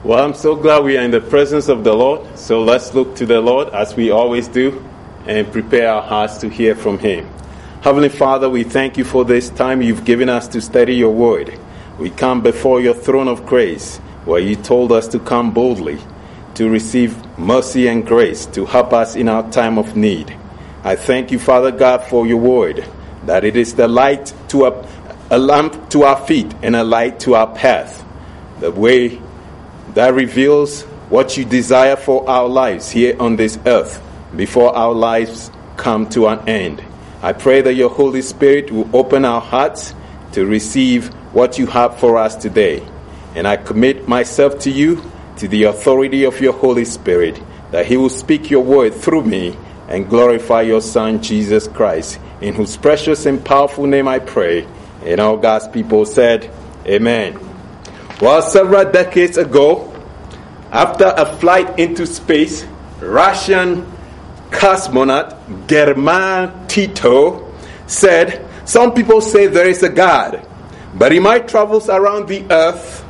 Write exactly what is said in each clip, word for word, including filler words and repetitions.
Well, I'm so glad we are in the presence of the Lord. So let's look to the Lord as we always do and prepare our hearts to hear from Him. Heavenly Father, we thank you for this time you've given us to study your word. We come before your throne of grace, where you told us to come boldly to receive mercy and grace to help us in our time of need. I thank you, Father God, for your word, that it is the light to a, a lamp to our feet and a light to our path. The way that reveals what you desire for our lives here on this earth before our lives come to an end. I pray that your Holy Spirit will open our hearts to receive what you have for us today. And I commit myself to you, to the authority of your Holy Spirit, that he will speak your word through me and glorify your Son, Jesus Christ, in whose precious and powerful name I pray. And all God's people said, Amen. Well, several decades ago, after a flight into space, Russian cosmonaut German Tito said, "Some people say there is a God, but in my travels around the earth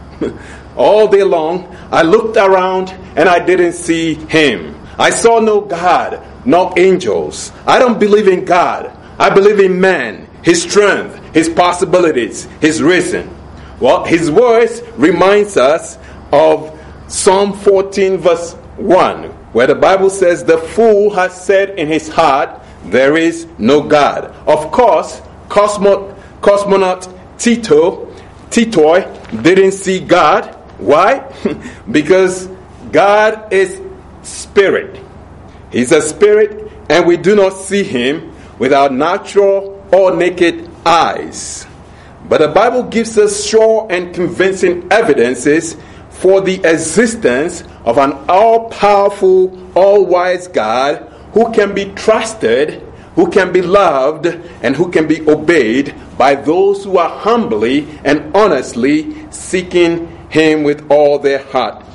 all day long, I looked around and I didn't see him. I saw no God, no angels. I don't believe in God. I believe in man, his strength, his possibilities, his reason." Well, his words reminds us of Psalm fourteen verse one, where the Bible says, "The fool has said in his heart, there is no God." Of course, Cosmo, cosmonaut Tito, Tito didn't see God. Why? Because God is spirit. He's a spirit, and we do not see him with our natural or naked eyes. But the Bible gives us sure and convincing evidences for the existence of an all-powerful, all-wise God who can be trusted, who can be loved, and who can be obeyed by those who are humbly and honestly seeking him with all their heart.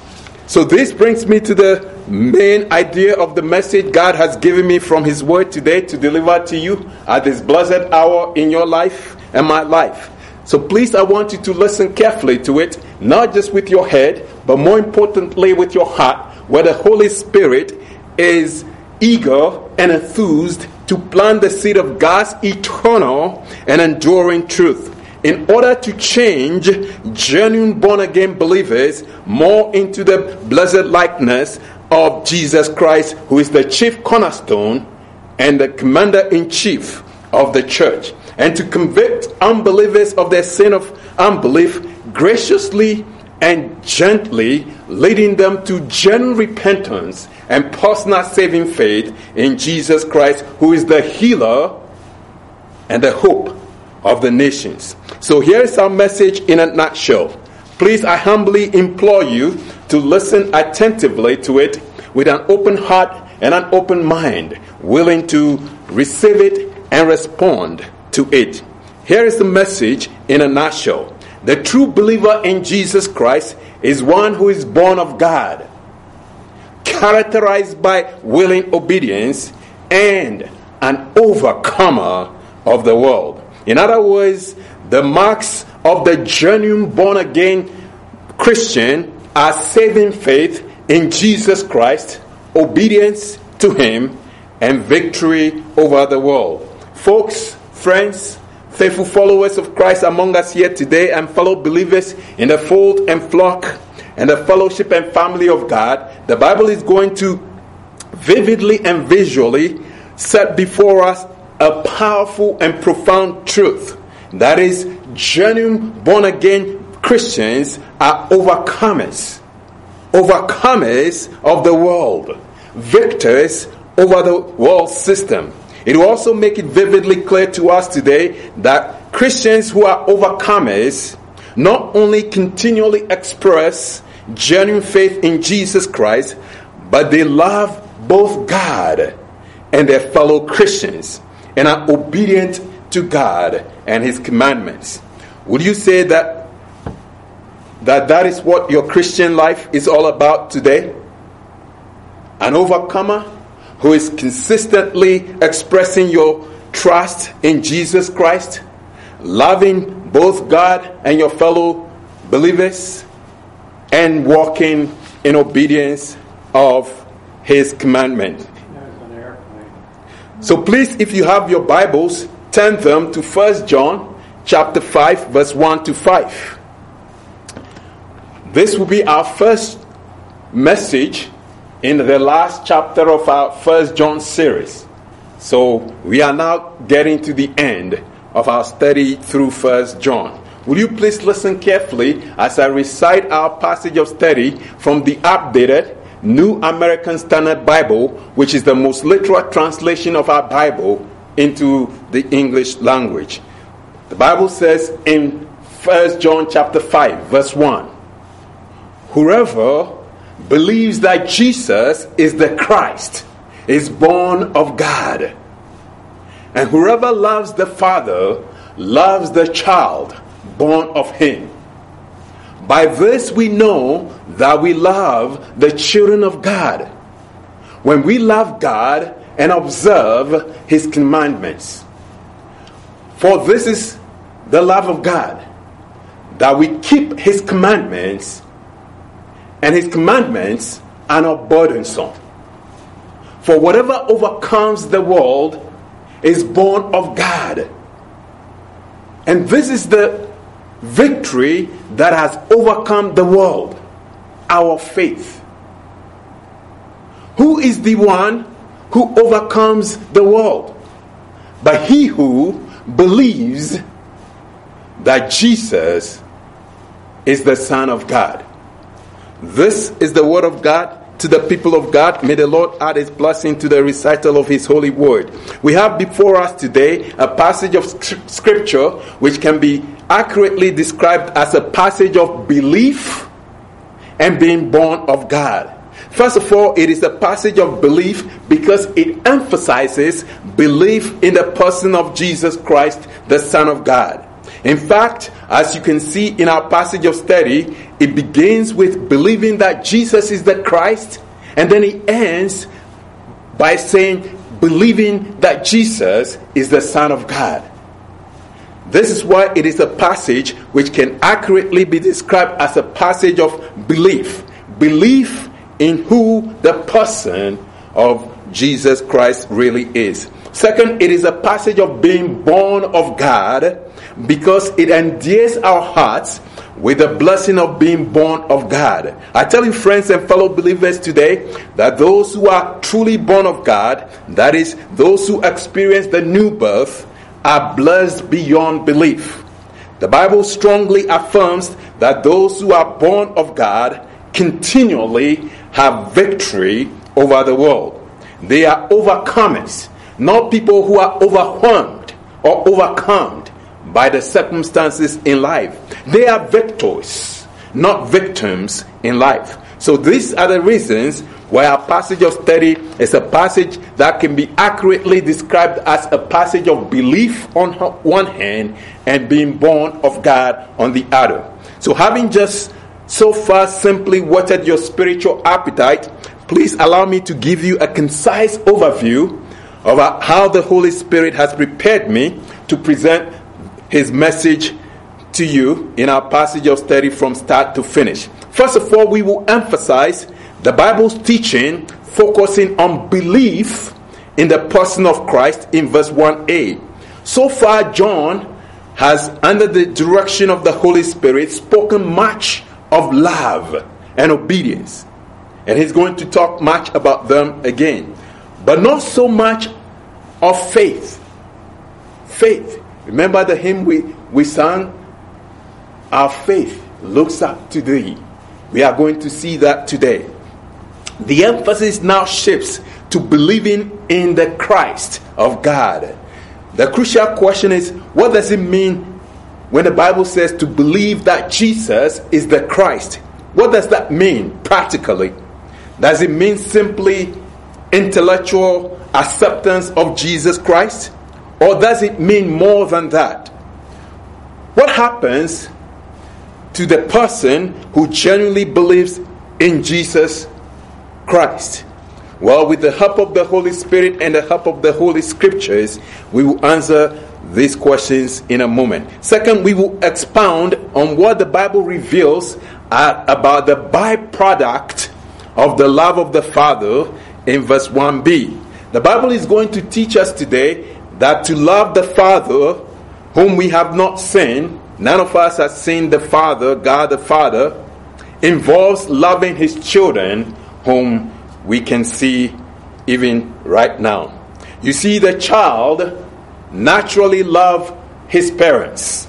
So this brings me to the main idea of the message God has given me from his word today to deliver to you at this blessed hour in your life and my life. So please, I want you to listen carefully to it, not just with your head, but more importantly with your heart, where the Holy Spirit is eager and enthused to plant the seed of God's eternal and enduring truth, in order to change genuine born-again believers more into the blessed likeness of Jesus Christ, who is the chief cornerstone and the commander-in-chief of the church, and to convict unbelievers of their sin of unbelief graciously and gently, leading them to genuine repentance and personal saving faith in Jesus Christ, who is the healer and the hope of the nations. So here is our message in a nutshell. Please, I humbly implore you to listen attentively to it with an open heart and an open mind, willing to receive it and respond to it. Here is the message in a nutshell. The true believer in Jesus Christ is one who is born of God, characterized by willing obedience, and an overcomer of the world. In other words, the marks of the genuine born-again Christian are saving faith in Jesus Christ, obedience to him, and victory over the world. Folks, friends, faithful followers of Christ among us here today, and fellow believers in the fold and flock and the fellowship and family of God, the Bible is going to vividly and visually set before us a powerful and profound truth. That is, genuine born-again Christians are overcomers. Overcomers of the world. Victors over the world system. It will also make it vividly clear to us today that Christians who are overcomers not only continually express genuine faith in Jesus Christ, but they love both God and their fellow Christians and are obedient to God and his commandments. Would you say that that, that is what your Christian life is all about today? An overcomer who is consistently expressing your trust in Jesus Christ, loving both God and your fellow believers, and walking in obedience of his commandment. So please, if you have your Bibles, turn them to First John chapter five, verse one to five. This will be our first message in the last chapter of our First John series. So we are now getting to the end of our study through First John. Will you please listen carefully as I recite our passage of study from the updated New American Standard Bible, which is the most literal translation of our Bible into the English language. The Bible says in First John chapter five, verse one, whoever believes that Jesus is the Christ is born of God. And whoever loves the Father loves the child born of him. By this we know that we love the children of God, when we love God and observe his commandments. For this is the love of God, that we keep his commandments, and his commandments are not burdensome. For whatever overcomes the world is born of God. And this is the victory that has overcome the world, our faith. Who is the one who overcomes the world? But he who believes that Jesus is the Son of God. This is the word of God to the people of God. May the Lord add his blessing to the recital of his holy word. We have before us today a passage of scripture which can be accurately described as a passage of belief and being born of God. First of all, it is a passage of belief because it emphasizes belief in the person of Jesus Christ, the Son of God. In fact, as you can see in our passage of study, it begins with believing that Jesus is the Christ, and then it ends by saying believing that Jesus is the Son of God. This is why it is a passage which can accurately be described as a passage of belief. Belief in who the person of Jesus Christ really is. Second, it is a passage of being born of God because it endears our hearts with the blessing of being born of God. I tell you, friends and fellow believers today, that those who are truly born of God, that is, those who experience the new birth, are blessed beyond belief. The Bible strongly affirms that those who are born of God continually have victory over the world. They are overcomers, not people who are overwhelmed or overcome by the circumstances in life. They are victors, not victims in life. So these are the reasons why our passage of study is a passage that can be accurately described as a passage of belief on one hand and being born of God on the other. So having just so far simply whetted your spiritual appetite, please allow me to give you a concise overview of how the Holy Spirit has prepared me to present his message to you in our passage of study from start to finish. First of all, we will emphasize the Bible's teaching focusing on belief in the person of Christ in verse one a. So far, John has, under the direction of the Holy Spirit, spoken much of love and obedience. And he's going to talk much about them again. But not so much of faith. Faith. Remember the hymn we, we sang? Our faith looks up to thee. We are going to see that today. The emphasis now shifts to believing in the Christ of God. The crucial question is, what does it mean when the Bible says to believe that Jesus is the Christ? What does that mean practically? Does it mean simply intellectual acceptance of Jesus Christ? Or does it mean more than that? What happens to the person who genuinely believes in Jesus Christ? Well, with the help of the Holy Spirit and the help of the Holy Scriptures, we will answer these questions in a moment. Second, we will expound on what the Bible reveals uh, about the byproduct of the love of the Father in verse one b. The Bible is going to teach us today that to love the Father whom we have not seen, none of us has seen the Father, God the Father, involves loving His children whom we can see even right now. You see, the child naturally loves his parents.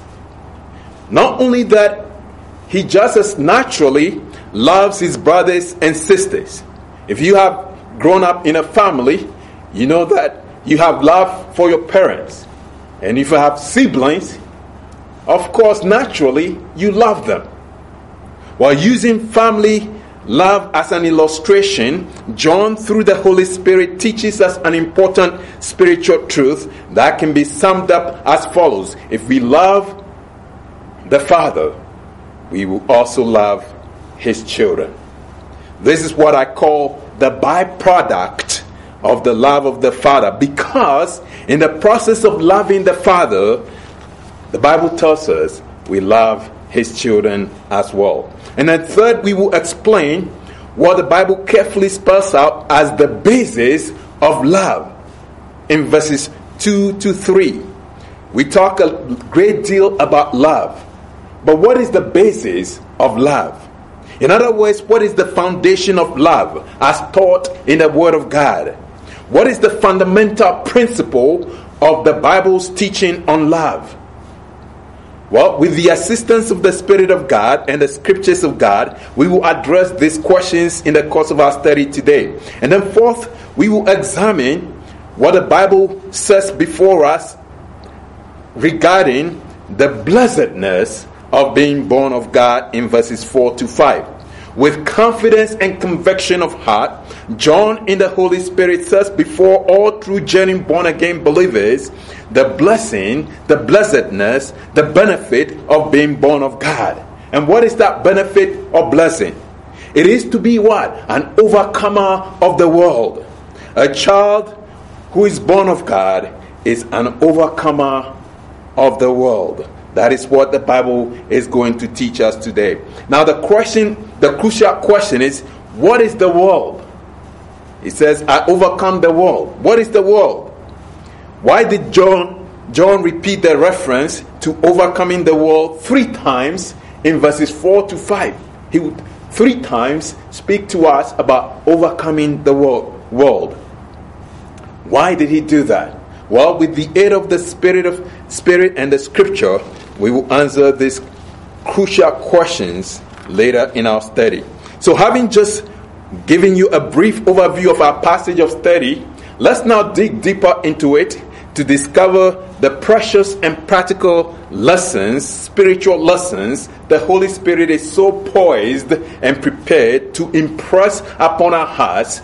Not only that, he just as naturally loves his brothers and sisters. If you have grown up in a family, you know that you have love for your parents. And if you have siblings, of course, naturally, you love them. While using family love as an illustration, John, through the Holy Spirit, teaches us an important spiritual truth that can be summed up as follows. If we love the Father, we will also love His children. This is what I call the byproduct of the love of the Father, because in the process of loving the Father, the Bible tells us we love His children as well. And then third, we will explain what the Bible carefully spells out as the basis of love in verses two to three. We talk a great deal about love, but what is the basis of love? In other words, what is the foundation of love as taught in the Word of God? What is the fundamental principle of the Bible's teaching on love? Well, with the assistance of the Spirit of God and the Scriptures of God, we will address these questions in the course of our study today. And then fourth, we will examine what the Bible says before us regarding the blessedness of being born of God in verses four to five. With confidence and conviction of heart, John in the Holy Spirit says before all true genuine born again believers the blessing, the blessedness, the benefit of being born of God. And what is that benefit or blessing? It is to be what? An overcomer of the world. A child who is born of God is an overcomer of the world. That is what the Bible is going to teach us today. Now the question, the crucial question is, what is the world? It says, I overcome the world. What is the world? Why did John, John repeat the reference to overcoming the world three times in verses four to five? He would three times speak to us about overcoming the world. Why did he do that? Well, with the aid of the Spirit of Spirit and the Scripture, we will answer these crucial questions later in our study. So having just given you a brief overview of our passage of study, let's now dig deeper into it to discover the precious and practical lessons, spiritual lessons, the Holy Spirit is so poised and prepared to impress upon our hearts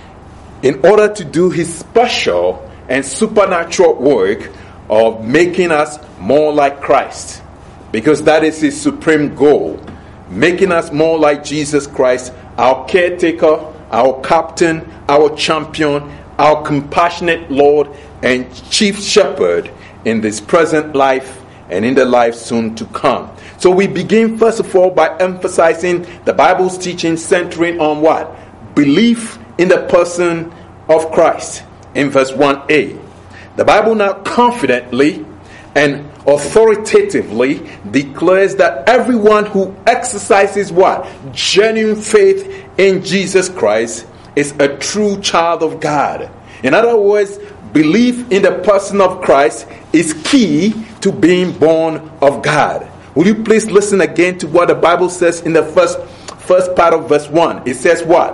in order to do His special and supernatural work of making us more like Christ. Because that is His supreme goal. Making us more like Jesus Christ, our caretaker, our captain, our champion, our compassionate Lord and chief shepherd in this present life and in the life soon to come. So we begin first of all by emphasizing the Bible's teaching centering on what? Belief in the person of Christ. In verse one a, the Bible now confidently and authoritatively declares that everyone who exercises what? Genuine faith in Jesus Christ is a true child of God. In other words, belief in the person of Christ is key to being born of God. Will you please listen again to what the Bible says in the first, first part of verse one? It says what?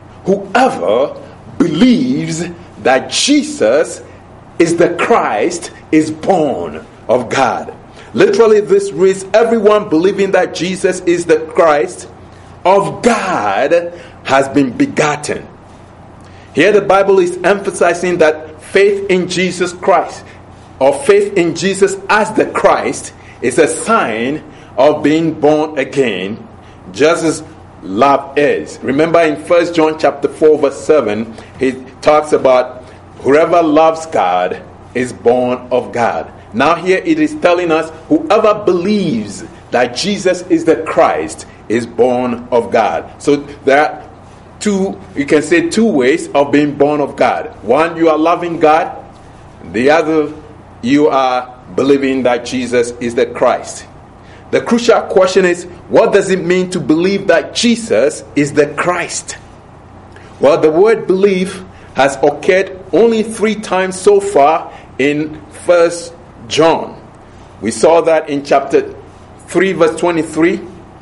Whoever believes that Jesus is the Christ is born of God. Literally, this reads, everyone believing that Jesus is the Christ of God has been begotten. Here the Bible is emphasizing that faith in Jesus Christ, or faith in Jesus as the Christ, is a sign of being born again, just as love is. Remember in First John chapter four verse seven, he talks about whoever loves God is born of God. Now here it is telling us, whoever believes that Jesus is the Christ is born of God. So there are two, you can say two ways of being born of God. One, you are loving God. The other, you are believing that Jesus is the Christ. The crucial question is, what does it mean to believe that Jesus is the Christ? Well, the word believe has occurred only three times so far in First John. We saw that in chapter three verse twenty-three,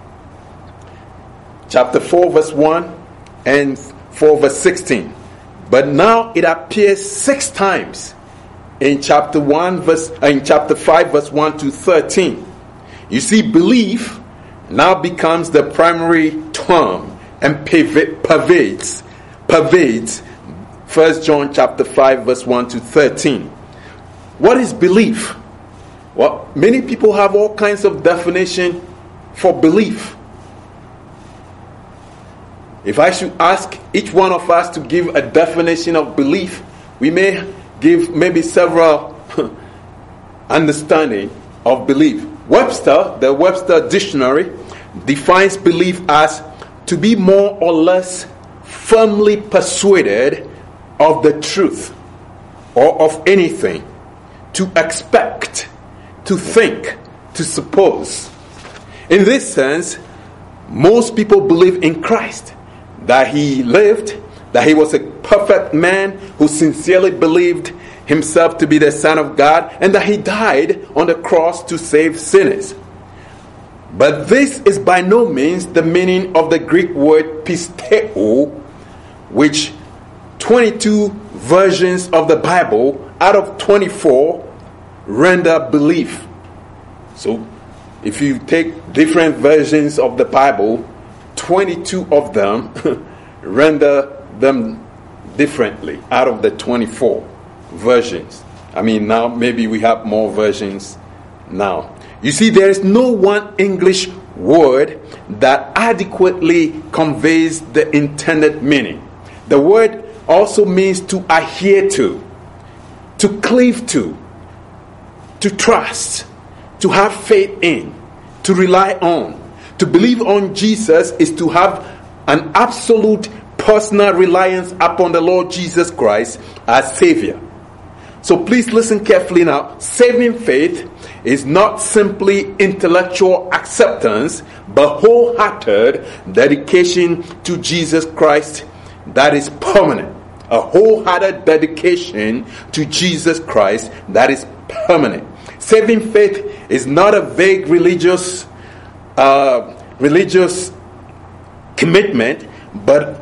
chapter four verse one, and four verse sixteen. But now it appears six times in chapter one verse in chapter five verse one to thirteen. You see, belief now becomes the primary term and pervades pervades First John chapter five verse one to thirteen. What is belief? Well, many people have all kinds of definition for belief. If I should ask each one of us to give a definition of belief, we may give maybe several understanding of belief. Webster, the Webster Dictionary, defines belief as to be more or less firmly persuaded of the truth or of anything, to expect, to think, to suppose. In this sense, most people believe in Christ, that he lived, that he was a perfect man who sincerely believed himself to be the Son of God, and that he died on the cross to save sinners. But this is by no means the meaning of the Greek word pisteo, which twenty-two versions of the Bible out of twenty-four render belief. So if you take different versions of the Bible, twenty-two of them render them differently out of the twenty-four versions. I mean, now maybe we have more versions now. You see, there is no one English word that adequately conveys the intended meaning. The word also means to adhere to, to cleave to, to trust, to have faith in, to rely on. To believe on Jesus is to have an absolute personal reliance upon the Lord Jesus Christ as Savior. So please listen carefully now. Saving faith is not simply intellectual acceptance, but wholehearted dedication to Jesus Christ that is permanent. A wholehearted dedication to Jesus Christ that is permanent. Saving faith is not a vague religious uh, religious commitment, but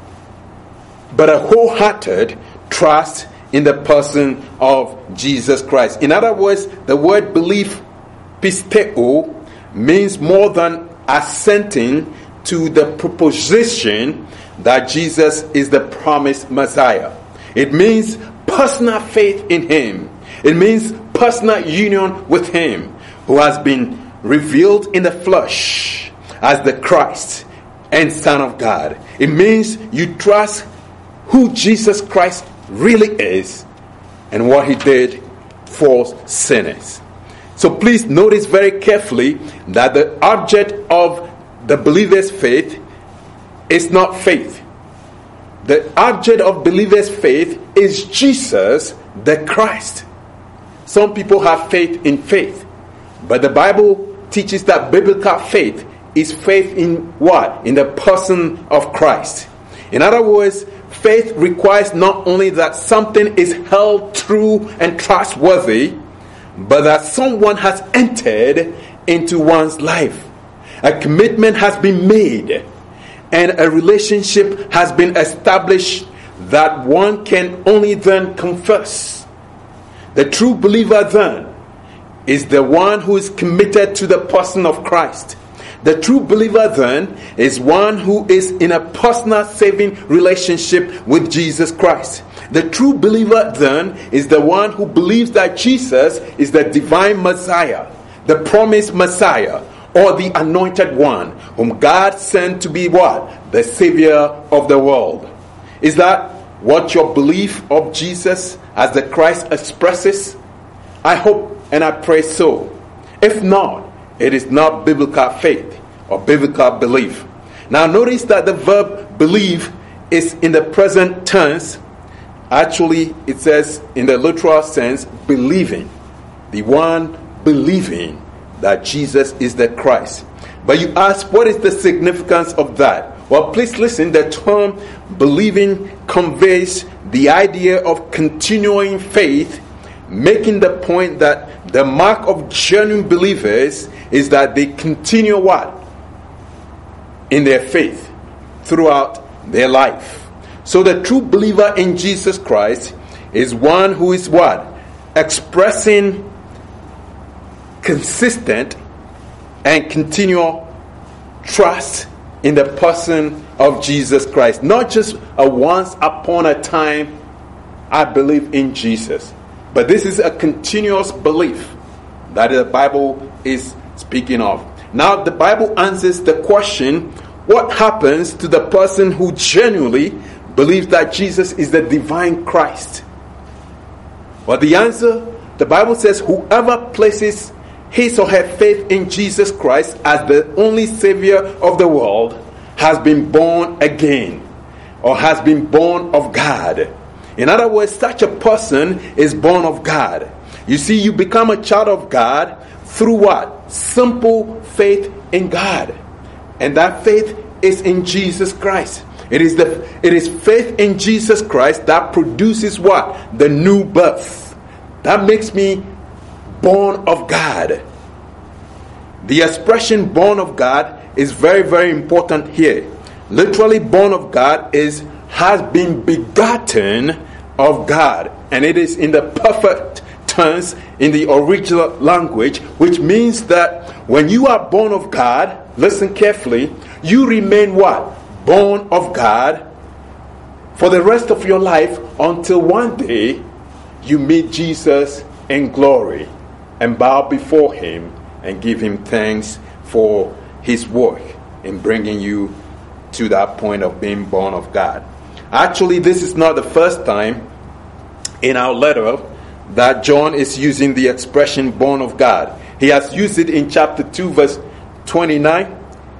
but a wholehearted trust in the person of Jesus Christ. In other words, the word belief, pisteo, means more than assenting to the proposition that Jesus is the promised Messiah. It means personal faith in him. It means personal union with him, who has been revealed in the flesh as the Christ and Son of God. It means you trust who Jesus Christ really is and what he did for sinners. So please notice very carefully that the object of the believer's faith is not faith. The object of believer's faith is Jesus the Christ. Some people have faith in faith, but the Bible teaches that biblical faith is faith in what? In the person of Christ. In other words, faith requires not only that something is held true and trustworthy, but that someone has entered into one's life. A commitment has been made, and a relationship has been established that one can only then confess. The true believer then is the one who is committed to the person of Christ. The true believer then is one who is in a personal saving relationship with Jesus Christ. The true believer then is the one who believes that Jesus is the divine Messiah, the promised Messiah, or the anointed one, whom God sent to be what? The Savior of the world. Is that what your belief of Jesus as the Christ expresses? I hope and I pray so. If not, it is not biblical faith or biblical belief. Now notice that the verb believe is in the present tense. Actually, it says in the literal sense, believing. The one believing that Jesus is the Christ. But you ask, what is the significance of that? Well, please listen. The term believing conveys the idea of continuing faith, making the point that the mark of genuine believers is that they continue what? In their faith throughout their life. So the true believer in Jesus Christ is one who is what? Expressing consistent and continual trust in the person of Jesus Christ. Not just a once upon a time, I believe in Jesus. But this is a continuous belief that the Bible is speaking of. Now the Bible answers the question, what happens to the person who genuinely believes that Jesus is the divine Christ? Well, the answer, the Bible says, whoever places his or her faith in Jesus Christ as the only Savior of the world has been born again, or has been born of God. In other words, such a person is born of God. You see, you become a child of God through what? Simple faith in God. And that faith is in Jesus Christ. It is the it is faith in Jesus Christ that produces what? The new birth. That makes me born of God. The expression born of God is very, very important here. Literally, born of God is has been begotten of God. And it is in the perfect tense in the original language, which means that when you are born of God, listen carefully, you remain what? Born of God for the rest of your life until one day you meet Jesus in glory and bow before him and give him thanks for his work in bringing you to that point of being born of God. Actually, this is not the first time in our letter that John is using the expression born of God. He has used it in chapter two, verse twenty-nine.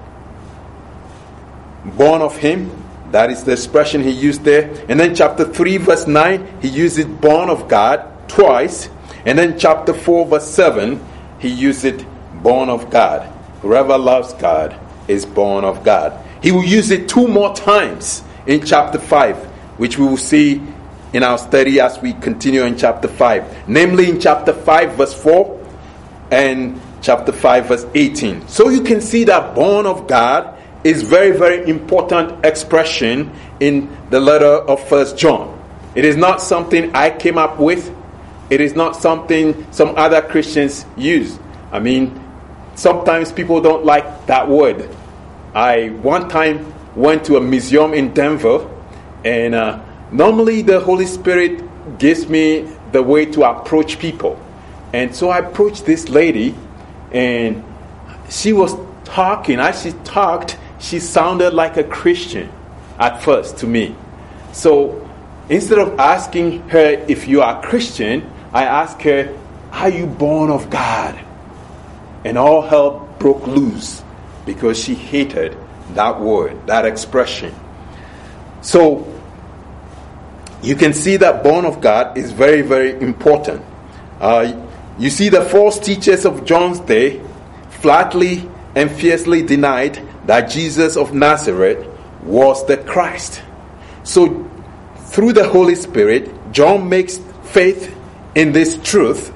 Born of him, that is the expression he used there. And then chapter three, verse nine, he used it born of God twice. And then chapter four, verse seven, he used it born of God. Whoever loves God is born of God. He will use it two more times in chapter five, which we will see in our study as we continue in chapter five. Namely in chapter five, verse four and chapter five, verse eighteen. So you can see that born of God is very, very important expression in the letter of First John. It is not something I came up with. It is not something some other Christians use. I mean, sometimes people don't like that word. I one time went to a museum in Denver, and uh, normally the Holy Spirit gives me the way to approach people. And so I approached this lady, and she was talking. As she talked, she sounded like a Christian at first to me. So instead of asking her if you are Christian, I asked her, are you born of God? And all hell broke loose because she hated that word, that expression. So you can see that born of God is very, very important. Uh, you see, the false teachers of John's day flatly and fiercely denied that Jesus of Nazareth was the Christ. So through the Holy Spirit, John makes faith in this truth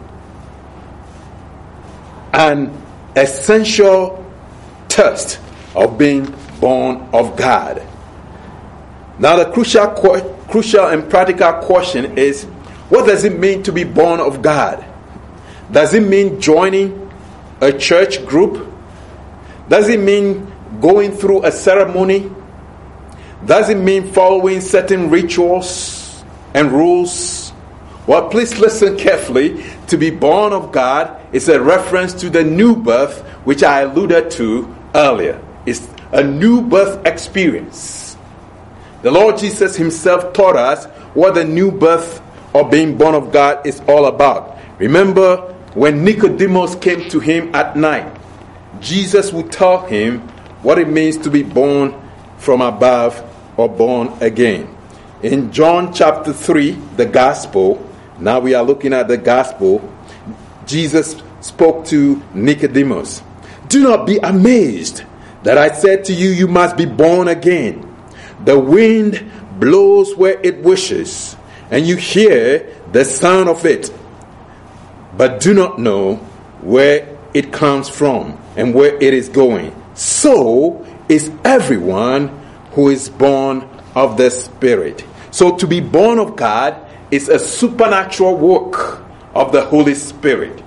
an essential test of being born of God. Now the crucial, crucial and practical question is, what does it mean to be born of God? Does it mean joining a church group? Does it mean going through a ceremony? Does it mean following certain rituals and rules? Well, please listen carefully. To be born of God is a reference to the new birth, which I alluded to earlier. It's a new birth experience. The Lord Jesus himself taught us what the new birth of being born of God is all about. Remember when Nicodemus came to him at night, Jesus would tell him what it means to be born from above or born again. In John chapter three, the gospel, now we are looking at the gospel, Jesus spoke to Nicodemus. Do not be amazed that I said to you, you must be born again. The wind blows where it wishes, and you hear the sound of it, but do not know where it comes from and where it is going. So is everyone who is born of the Spirit. So to be born of God is a supernatural work of the Holy Spirit.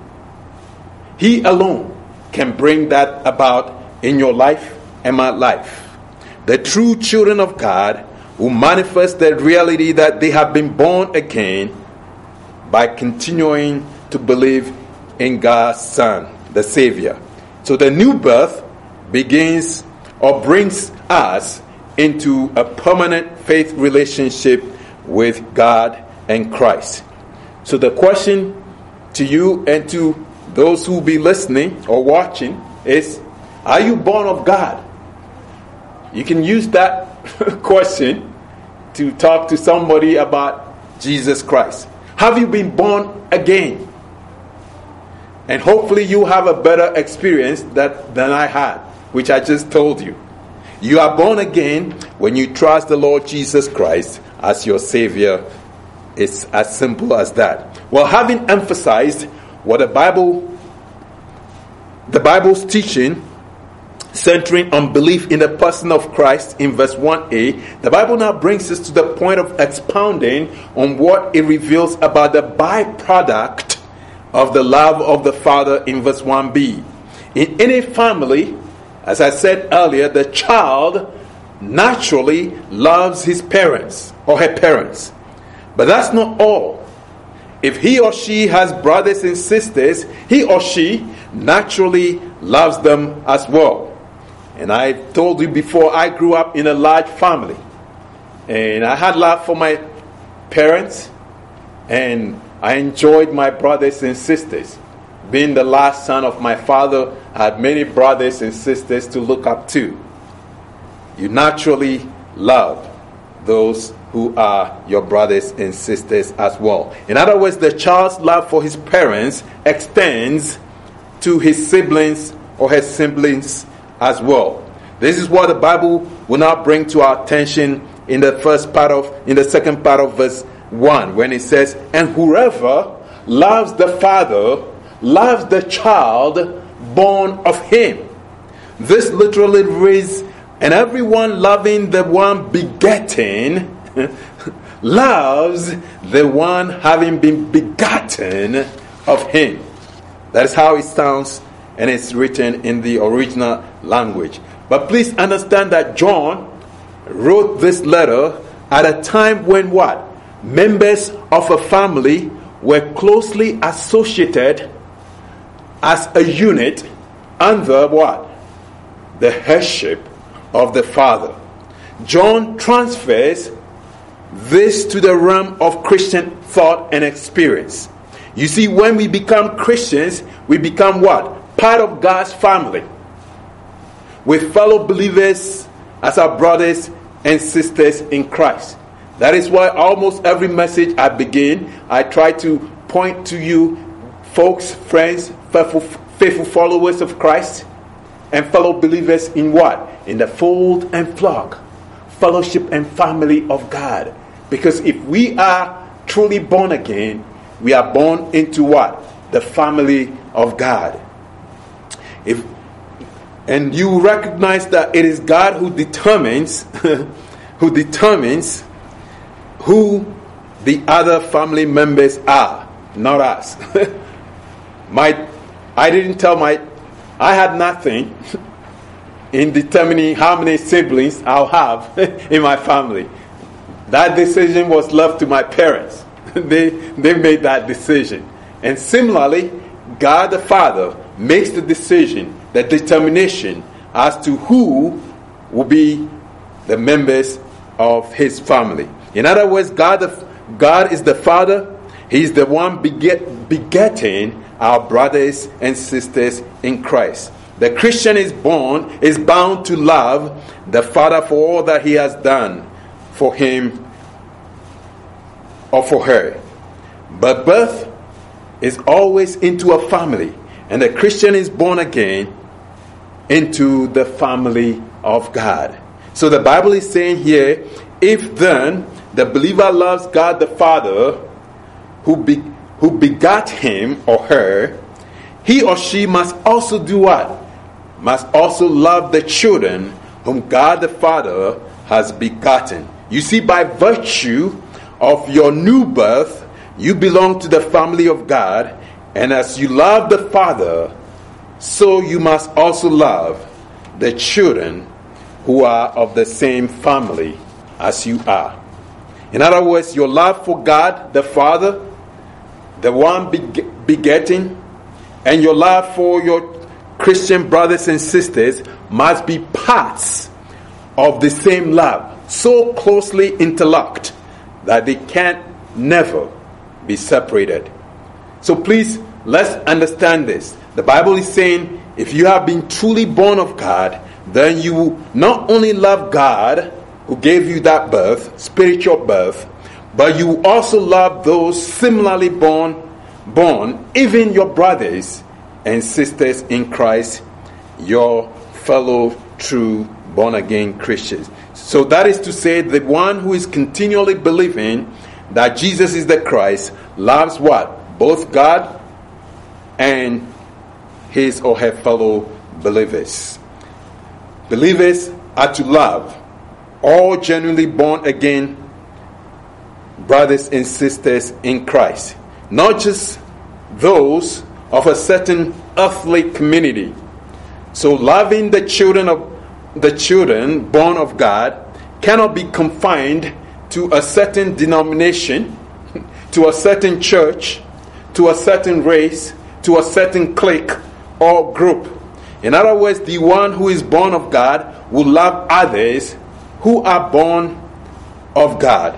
He alone can bring that about in your life and my life. The true children of God will manifest the reality that they have been born again by continuing to believe in God's Son, the Savior. So the new birth begins or brings us into a permanent faith relationship with God and Christ. So the question to you and to those who will be listening or watching is, are you born of God? You can use that question to talk to somebody about Jesus Christ. Have you been born again? And hopefully you have a better experience that, than I had, which I just told you. You are born again when you trust the Lord Jesus Christ as your Savior. It's as simple as that. Well, having emphasized what the Bible, the Bible's teaching, centering on belief in the person of Christ in verse one a, the Bible now brings us to the point of expounding on what it reveals about the byproduct of the love of the Father in verse one b. In any family, as I said earlier, the child naturally loves his parents or her parents. But that's not all. If he or she has brothers and sisters, he or she naturally loves them as well. And I told you before, I grew up in a large family. And I had love for my parents. And I enjoyed my brothers and sisters. Being the last son of my father, I had many brothers and sisters to look up to. You naturally love those who are your brothers and sisters as well. In other words, the child's love for his parents extends to his siblings or her siblings as well. This is what the Bible will now bring to our attention in the first part of, in the second part of verse one, when it says, and whoever loves the Father loves the child born of him. This literally reads, and everyone loving the one begetting loves the one having been begotten of him. That is how it sounds, and it's written in the original language. But please understand that John wrote this letter at a time when what? Members of a family were closely associated as a unit under what? The headship of the Father. John transfers this to the realm of Christian thought and experience. You see, when we become Christians, we become what? Part of God's family, with fellow believers as our brothers and sisters in Christ. That is why almost every message I begin, I try to point to you, folks, friends, faithful, faithful followers of Christ, and fellow believers in what? In the fold and flock, fellowship and family of God. Because if we are truly born again, we are born into what? The family of God. If and you recognize that it is God who determines who determines who the other family members are, not us. my I didn't tell my I had nothing in determining how many siblings I'll have in my family. That decision was left to my parents. they they made that decision. And similarly, God the Father makes the decision, the determination as to who will be the members of his family. In other words, God the, God is the Father. He's the one beget, begetting our brothers and sisters in Christ. The Christian is born, is bound to love the Father for all that he has done for him or for her. But birth is always into a family, and the Christian is born again into the family of God. So the Bible is saying here, if then the believer loves God the Father, who be, who begat him or her, he or she must also do what? Must also love the children whom God the Father has begotten. You see, by virtue of your new birth, you belong to the family of God, and as you love the Father, so you must also love the children who are of the same family as you are. In other words, your love for God the Father, the one beg- begetting, and your love for your Christian brothers and sisters must be parts of the same love, so closely interlocked that they can never be separated. So please, let's understand this. The Bible is saying, if you have been truly born of God, then you will not only love God who gave you that birth, spiritual birth, but you will also love those similarly born, born, even your brothers and sisters in Christ, your fellow true born-again Christians. So that is to say, the one who is continually believing that Jesus is the Christ loves what? Both God and his or her fellow believers. Believers are to love all genuinely born-again brothers and sisters in Christ, not just those of a certain earthly community. So loving the children of the children born of God cannot be confined to a certain denomination, to a certain church, to a certain race, to a certain clique or group. In other words, the one who is born of God will love others who are born of God.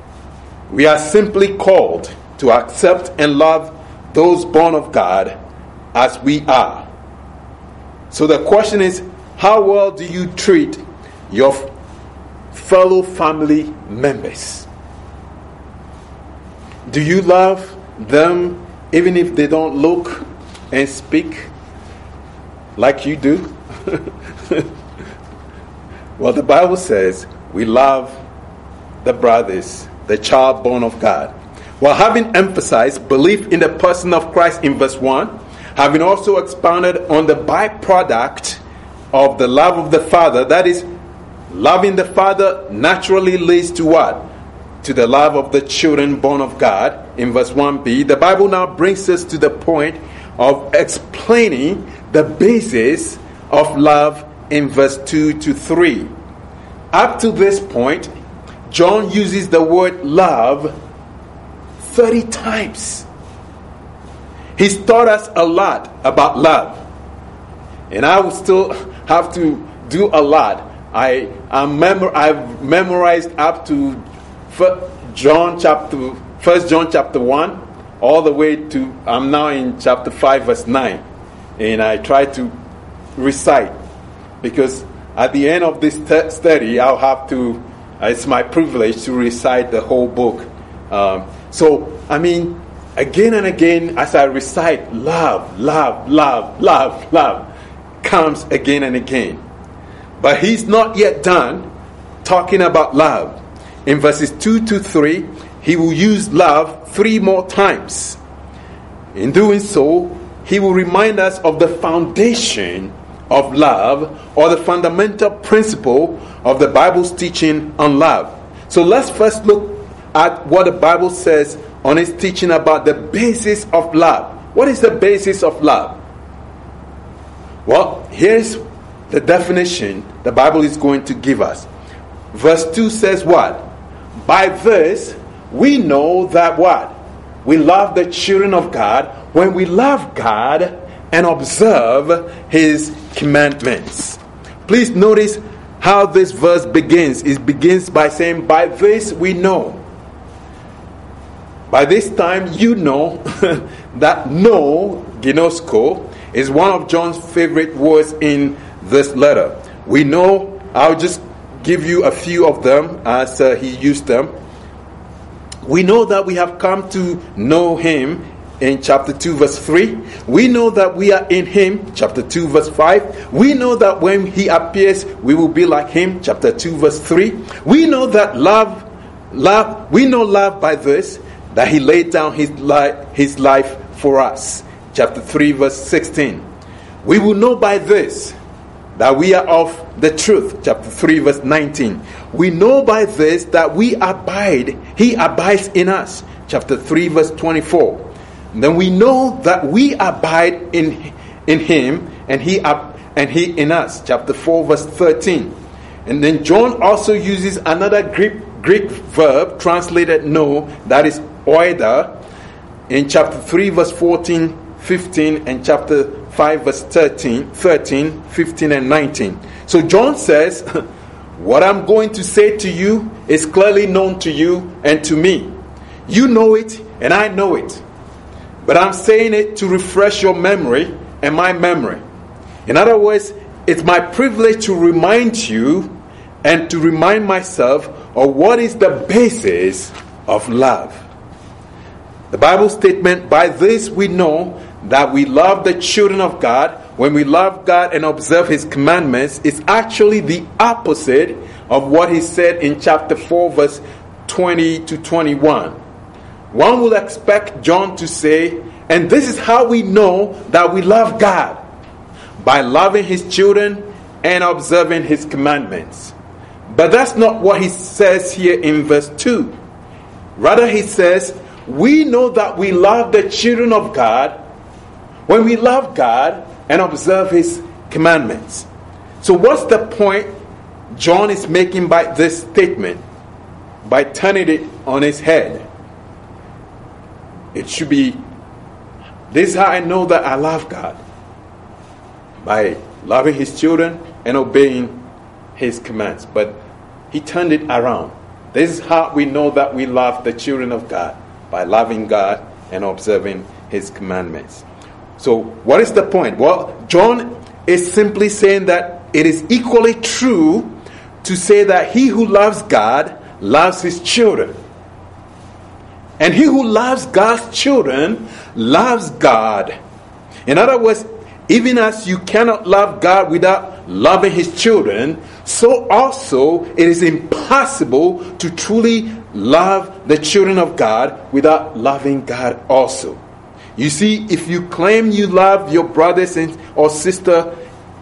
We are simply called to accept and love those born of God as we are. So the question is, how well do you treat your fellow family members? Do you love them even if they don't look and speak like you do? Well, the Bible says we love the brothers, the child born of God. While having emphasized belief in the person of Christ in verse one, having also expounded on the byproduct of the love of the Father, that is, loving the Father naturally leads to what? To the love of the children born of God in verse one b. The Bible now brings us to the point of explaining the basis of love in verse two to three. Up to this point, John uses the word love thirty times. He's taught us a lot about love. And I will still have to do a lot. I, I'm memor- I've memorized up to John chapter, First John chapter one, all the way to, I'm now in chapter five verse nine. And I try to recite, because at the end of this t- study, I'll have to, uh, it's my privilege to recite the whole book. Um, so, I mean, again and again, as I recite, love, love, love, love, love, comes again and again. But he's not yet done talking about love. In verses two to three, he will use love three more times. In doing so, he will remind us of the foundation of love, or the fundamental principle of the Bible's teaching on love. So let's first look at what the Bible says on its teaching about the basis of love. What is the basis of love? Well, here's the definition the Bible is going to give us. Verse two says what? By this, we know that what? We love the children of God when we love God and observe his commandments. Please notice how this verse begins. It begins by saying, by this we know. By this time, you know that know ginosko, is one of John's favorite words in this letter. We know, I'll just give you a few of them as uh, he used them. We know that we have come to know him in chapter two verse three. We know that we are in him, chapter two verse five. We know that when he appears we will be like him, chapter two verse three. We know that love, love, we know love by this, that he laid down his life, his life for us, chapter three verse sixteen. We will know by this that we are of the truth, chapter three verse nineteen. We know by this that we abide, he abides in us, chapter three verse twenty-four. And then we know that we abide in in him and he ab- and he in us, chapter four verse thirteen. And then John also uses another Greek Greek verb translated know, that is oida, in chapter three verse fourteen, fifteen, and chapter five verse thirteen, thirteen, fifteen, and nineteen. So John says, what I'm going to say to you is clearly known to you and to me. You know it and I know it. But I'm saying it to refresh your memory and my memory. In other words, it's my privilege to remind you and to remind myself of what is the basis of love. The Bible statement, by this we know that we love the children of God. When we love God and observe his commandments, is actually the opposite of what he said in chapter four verse twenty to twenty-one. One would expect John to say, and this is how we know that we love God, by loving his children and observing his commandments. But that's not what he says here in verse two. Rather, he says, we know that we love the children of God when we love God and observe his commandments. So what's the point John is making by this statement, by turning it on its head? It should be, this is how I know that I love God, by loving his children and obeying his commands. But he turned it around. This is how we know that we love the children of God, by loving God and observing his commandments. So what is the point? Well, John is simply saying that it is equally true to say that he who loves God loves his children. And he who loves God's children loves God. In other words, even as you cannot love God without loving his children, so also it is impossible to truly love the children of God without loving God also. You see, if you claim you love your brothers and or sister,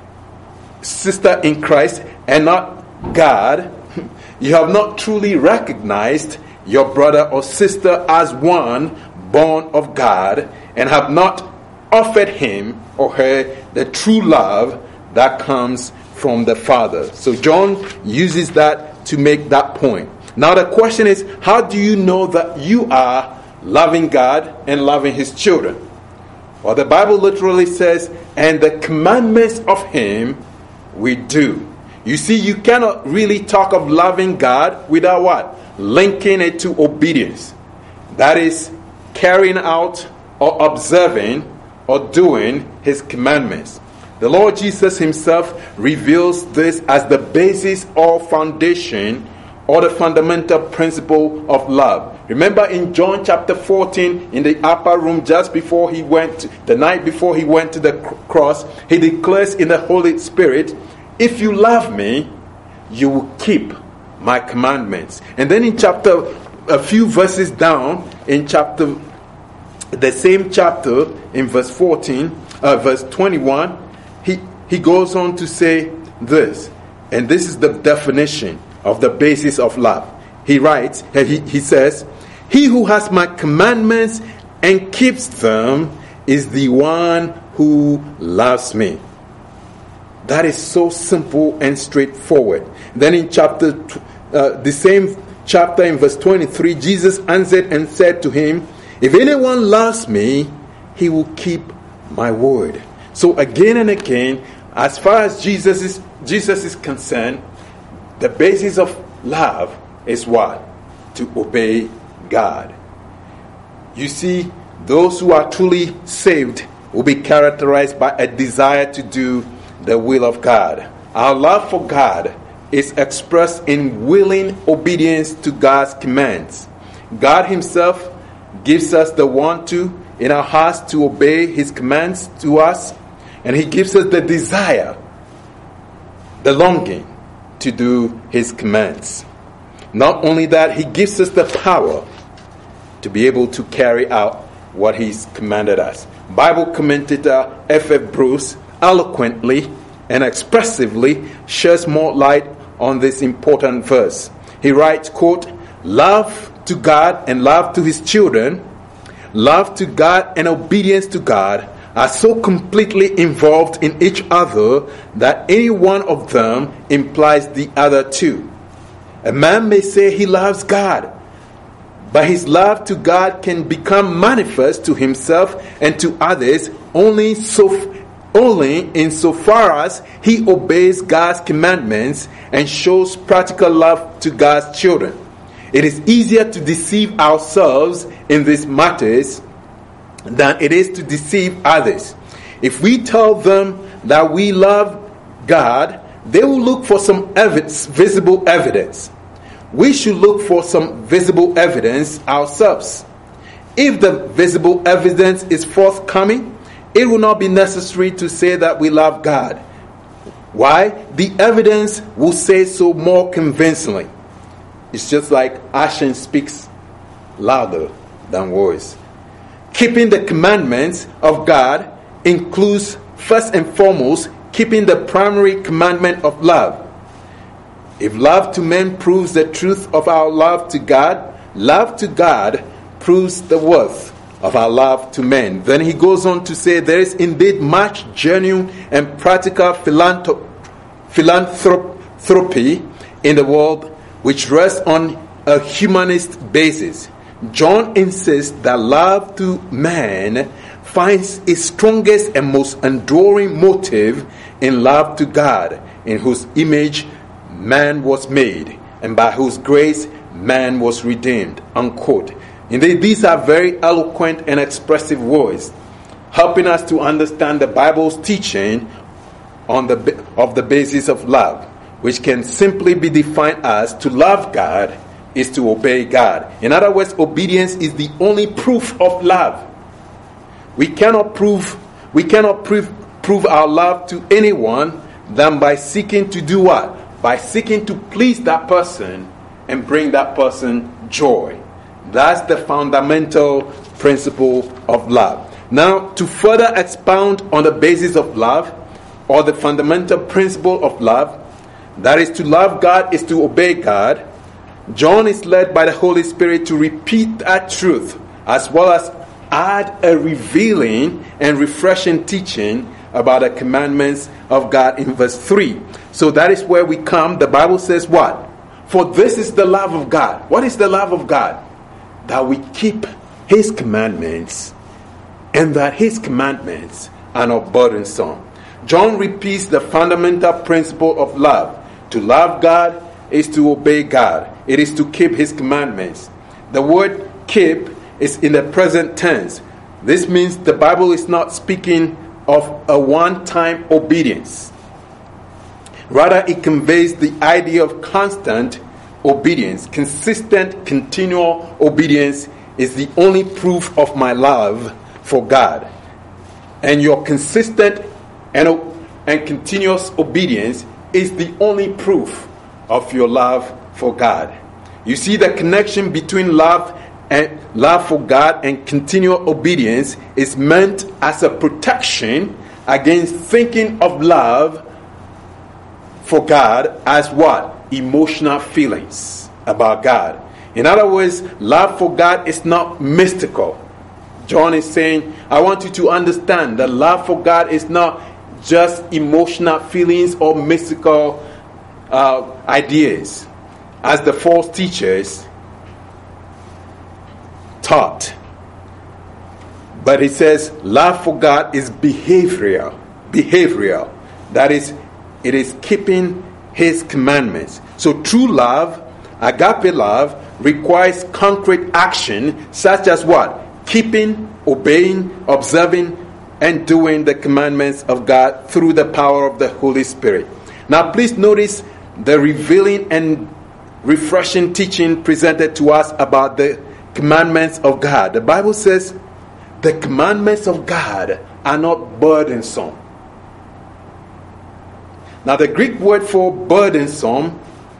sister in Christ and not God, you have not truly recognized your brother or sister as one born of God and have not offered him or her the true love that comes from the Father. So John uses that to make that point. Now the question is, how do you know that you are loving God and loving his children? Well, the Bible literally says, and the commandments of him we do. You see, you cannot really talk of loving God without what? Linking it to obedience. That is, carrying out or observing or doing his commandments. The Lord Jesus himself reveals this as the basis or foundation or the fundamental principle of love. Remember in John chapter fourteen, in the upper room, just before he went, the night before he went to the cross, he declares in the Holy Spirit, if you love me, you will keep my commandments. And then in chapter, a few verses down, in chapter, the same chapter, in verse fourteen, uh, verse twenty-one, he, he goes on to say this, and this is the definition of the basis of love. He writes, and he, he says, he who has my commandments and keeps them is the one who loves me. That is so simple and straightforward. Then in chapter, uh, the same chapter in verse twenty-three, Jesus answered and said to him, if anyone loves me, he will keep my word. So again and again, as far as Jesus is, Jesus is concerned, the basis of love is what? To obey God. You see, those who are truly saved will be characterized by a desire to do the will of God. Our love for God is expressed in willing obedience to God's commands. God himself gives us the want to in our hearts to obey his commands to us, and he gives us the desire, the longing to do his commands. Not only that, he gives us the power to be able to carry out what he's commanded us. Bible commentator F F Bruce eloquently and expressively sheds more light on this important verse. He writes, quote, "Love to God and love to his children, love to God and obedience to God are so completely involved in each other that any one of them implies the other too. A man may say he loves God, but his love to God can become manifest to himself and to others only so only insofar as he obeys God's commandments and shows practical love to God's children. It is easier to deceive ourselves in these matters than it is to deceive others. If we tell them that we love God, they will look for some evidence, visible evidence. We should look for some visible evidence ourselves. If the visible evidence is forthcoming, it will not be necessary to say that we love God. Why? The evidence will say so more convincingly. It's just like action speaks louder than words. Keeping the commandments of God includes, first and foremost, keeping the primary commandment of love. If love to men proves the truth of our love to God, love to God proves the worth of our love to men. Then he goes on to say, there is indeed much genuine and practical philanthrop- philanthropy in the world which rests on a humanist basis. John insists that love to man finds its strongest and most enduring motive in love to God, in whose image man was made, and by whose grace man was redeemed. Unquote. Indeed, these are very eloquent and expressive words, helping us to understand the Bible's teaching on the of the basis of love, which can simply be defined as to love God is to obey God. In other words, obedience is the only proof of love. We cannot prove we cannot prove, prove our love to anyone than by seeking to do what? By seeking to please that person and bring that person joy. That's the fundamental principle of love. Now, to further expound on the basis of love, or the fundamental principle of love, that is, to love God is to obey God, John is led by the Holy Spirit to repeat that truth, as well as add a revealing and refreshing teaching about the commandments of God in verse three. So that is where we come. The Bible says what? For this is the love of God. What is the love of God? That we keep his commandments, and that his commandments are not burdensome. John repeats the fundamental principle of love. To love God is to obey God. It is to keep his commandments. The word keep is in the present tense. This means the Bible is not speaking of a one-time obedience. Rather, it conveys the idea of constant obedience. Consistent, continual obedience is the only proof of my love for God. And your consistent and, and continuous obedience is the only proof of your love for God. You see, the connection between love and love for God and continual obedience is meant as a protection against thinking of love for God as what? Emotional feelings about God. In other words, love for God is not mystical. John is saying, I want you to understand that love for God is not just emotional feelings or mystical uh, ideas, as the false teachers taught. But he says love for God is behavioral. Behavioral. That is, it is keeping his commandments. So true love, agape love, requires concrete action such as what? Keeping, obeying, observing and doing the commandments of God through the power of the Holy Spirit. Now please notice the revealing and refreshing teaching presented to us about the commandments of God. The Bible says the commandments of God are not burdensome. Now the Greek word for burdensome,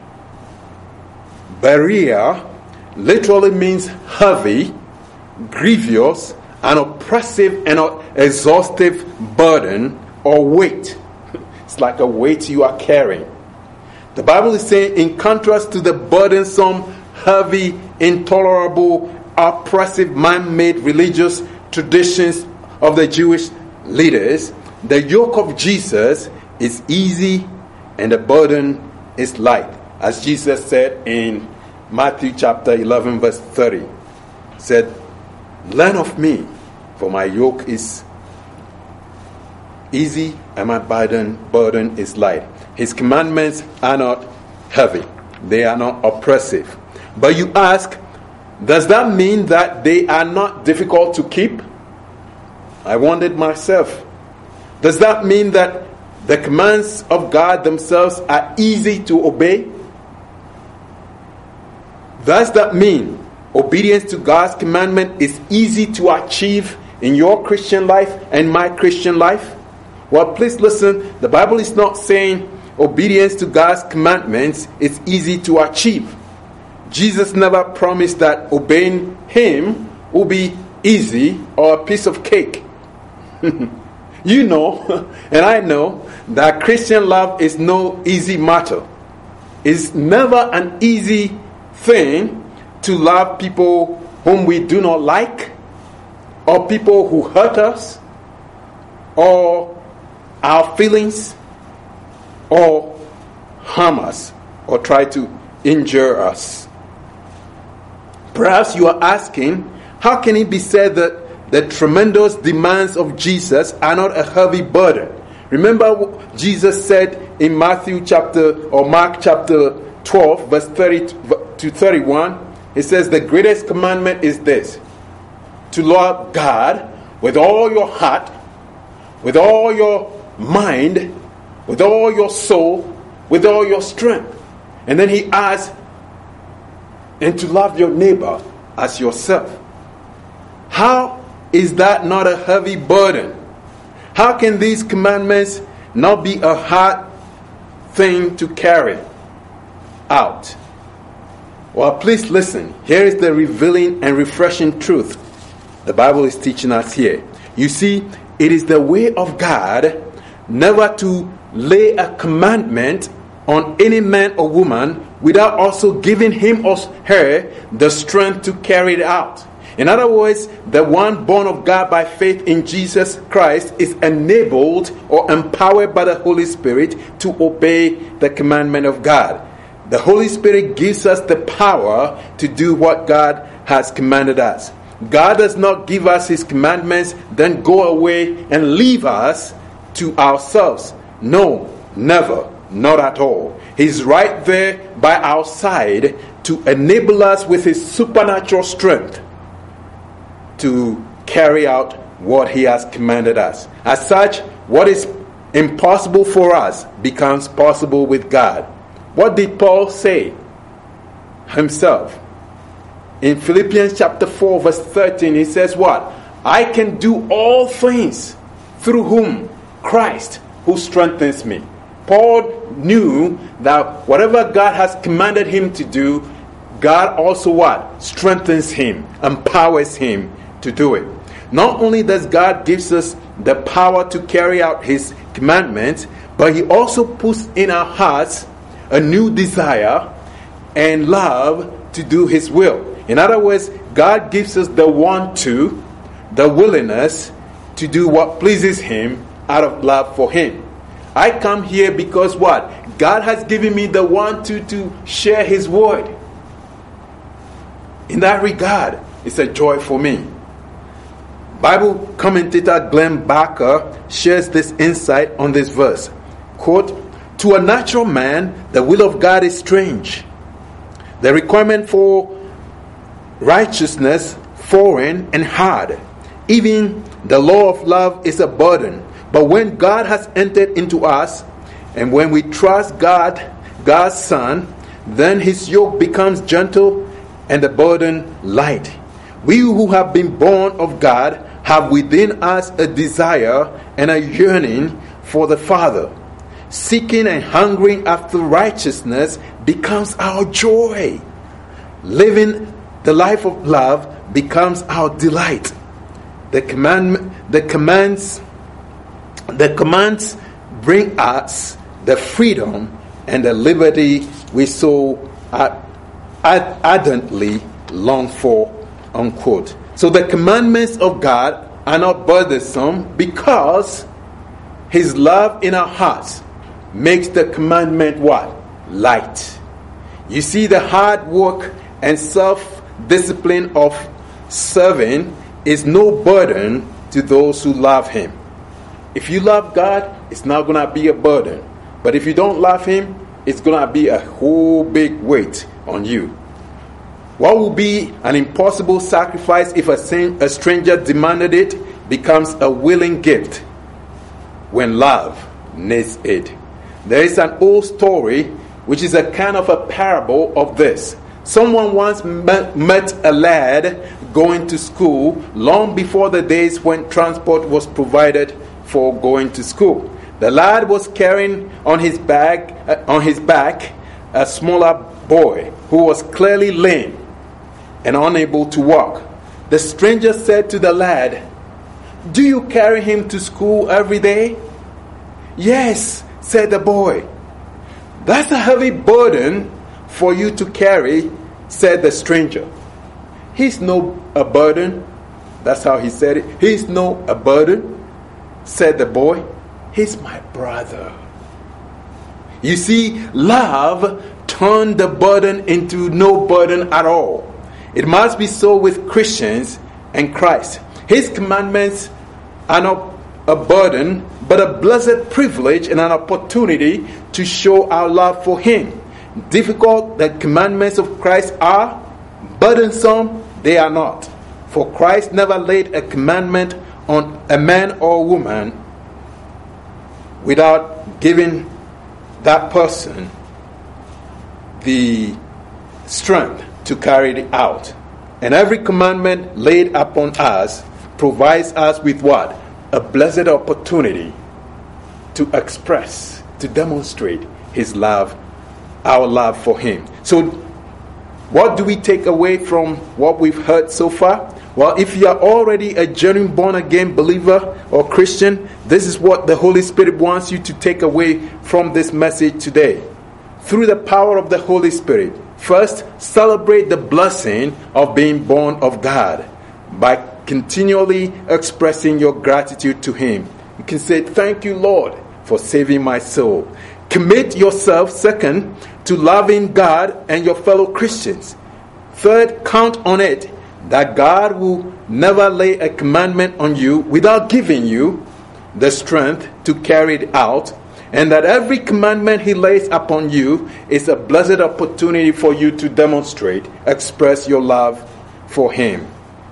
baria, literally means heavy, grievous, an oppressive and exhaustive burden or weight. It's like a weight you are carrying. The Bible is saying, in contrast to the burdensome, heavy, intolerable, oppressive, man-made religious traditions of the Jewish leaders, the yoke of Jesus is easy and the burden is light. As Jesus said in Matthew chapter eleven verse thirty, he said, "Learn of me, for my yoke is easy and my burden, burden is light." His commandments are not heavy. They are not oppressive. But you ask, does that mean that they are not difficult to keep? I wondered myself. Does that mean that the commands of God themselves are easy to obey? Does that mean obedience to God's commandment is easy to achieve in your Christian life and my Christian life? Well, please listen. The Bible is not saying obedience to God's commandments is easy to achieve. Jesus never promised that obeying Him will be easy or a piece of cake. You know, and I know, that Christian love is no easy matter. It's never an easy thing to love people whom we do not like, or people who hurt us, or our feelings, or harm us, or try to injure us. Perhaps you are asking, how can it be said that the tremendous demands of Jesus are not a heavy burden? Remember what Jesus said in Matthew chapter, or Mark chapter twelve, verse thirty to thirty-one. It says, the greatest commandment is this: to love God with all your heart, with all your mind, with all your soul, with all your strength. And then he adds, and to love your neighbor as yourself. How is that not a heavy burden? How can these commandments not be a hard thing to carry out? Well, please listen. Here is the revealing and refreshing truth the Bible is teaching us here. You see, it is the way of God never to lay a commandment on any man or woman without also giving him or her the strength to carry it out. In other words, the one born of God by faith in Jesus Christ is enabled or empowered by the Holy Spirit to obey the commandment of God. The Holy Spirit gives us the power to do what God has commanded us. God does not give us His commandments, then go away and leave us to ourselves. No, never, not at all. He's right there by our side to enable us with His supernatural strength to carry out what He has commanded us. As such, what is impossible for us becomes possible with God. What did Paul say himself? In Philippians chapter four verse thirteen, he says what? I can do all things through whom? Christ, who strengthens me. Paul knew that whatever God has commanded him to do, God also what? Strengthens him, empowers him to do it. Not only does God give us the power to carry out His commandments, but He also puts in our hearts a new desire and love to do His will. In other words, God gives us the want to, the willingness to do what pleases Him out of love for Him. I come here because what? God has given me the want to to share His word. In that regard, it's a joy for me. Bible commentator Glenn Barker shares this insight on this verse. Quote, to a natural man, the will of God is strange. The requirement for righteousness foreign and hard. even the law of love is a burden. But when God has entered into us, and when we trust God, God's Son, then his yoke becomes gentle and the burden light. We who have been born of God have within us a desire and a yearning for the Father. Seeking and hungering after righteousness becomes our joy. Living the life of love becomes our delight. The command, the commands, the commands bring us the freedom and the liberty we so ardently long for, unquote. So the commandments of God are not burdensome because his love in our hearts makes the commandment what? Light. You see, the hard work and self-discipline of serving is no burden to those who love him. If you love God, it's not going to be a burden. But if you don't love him, it's going to be a whole big weight on you. What will be an impossible sacrifice if a, a stranger demanded it becomes a willing gift when love needs it. There is an old story which is a kind of a parable of this. Someone once met, met a lad going to school long before the days when transport was provided for going to school. The lad was carrying on his back, uh, on his back a smaller boy who was clearly lame and unable to walk. The stranger said to the lad, "Do you carry him to school every day?" "Yes," said the boy. "That's a heavy burden for you to carry," said the stranger. "He's no a burden." That's how he said it. "He's no a burden," said the boy. "He's my brother." You see, love turned the burden into no burden at all. It must be so with Christians and Christ. His commandments are not a burden, but a blessed privilege and an opportunity to show our love for him. Difficult the commandments of Christ are, burdensome they are not. For Christ never laid a commandment on a man or woman without giving that person the strength to carry it out. And every commandment laid upon us provides us with what? A blessed opportunity to express, to demonstrate his love, our love for him. So what do we take away from what we've heard so far? Well, if you are already a genuine born-again believer or Christian, this is what the Holy Spirit wants you to take away from this message today. Through the power of the Holy Spirit, first, celebrate the blessing of being born of God by continually expressing your gratitude to him. You can say, "Thank you, Lord, for saving my soul." Commit yourself, second, to loving God and your fellow Christians. Third, count on it that God will never lay a commandment on you without giving you the strength to carry it out, and that every commandment he lays upon you is a blessed opportunity for you to demonstrate, express your love for him.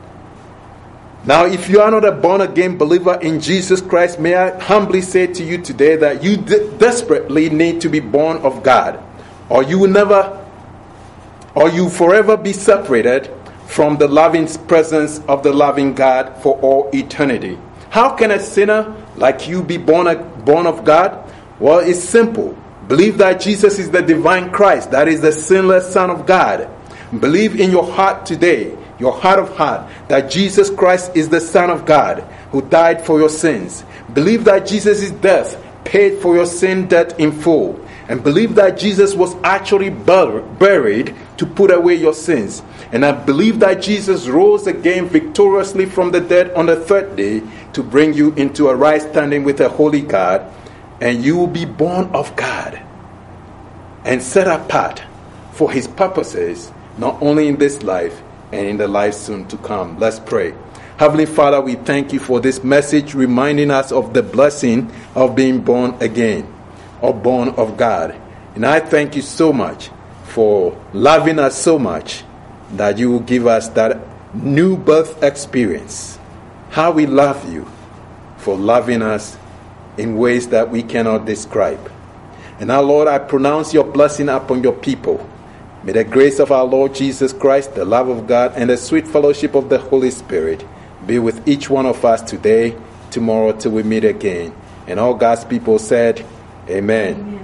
Now, if you are not a born-again believer in Jesus Christ, may I humbly say to you today that you de- desperately need to be born of God, or you will never, or you forever be separated from the loving presence of the loving God for all eternity. How can a sinner like you be born, born of God? Well, it's simple. Believe that Jesus is the divine Christ, that is the sinless Son of God. Believe in your heart today, your heart of heart, that Jesus Christ is the Son of God who died for your sins. Believe that Jesus' death paid for your sin debt in full. And believe that Jesus was actually bur- buried to put away your sins. And I believe that Jesus rose again victoriously from the dead on the third day to bring you into a right standing with a holy God. And you will be born of God and set apart for his purposes, not only in this life and in the life soon to come. Let's pray. Heavenly Father, we thank you for this message reminding us of the blessing of being born again, or born of God. And I thank you so much for loving us so much that you will give us that new birth experience how we love you for loving us in ways that we cannot describe. And now, Lord, I pronounce your blessing upon your people. May the grace of our Lord Jesus Christ, the love of God, and the sweet fellowship of the Holy Spirit be with each one of us today, tomorrow, till we meet again. And all God's people said, Amen. Amen.